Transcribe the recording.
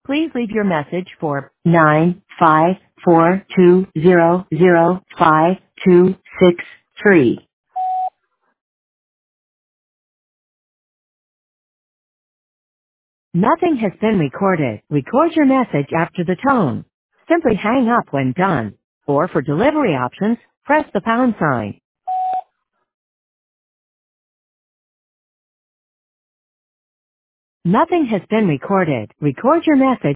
Please leave your message for 95420052663. Nothing has been recorded. Record your message after the tone. Simply hang up when done. Or for delivery options, press the pound sign. Nothing has been recorded. Record your message.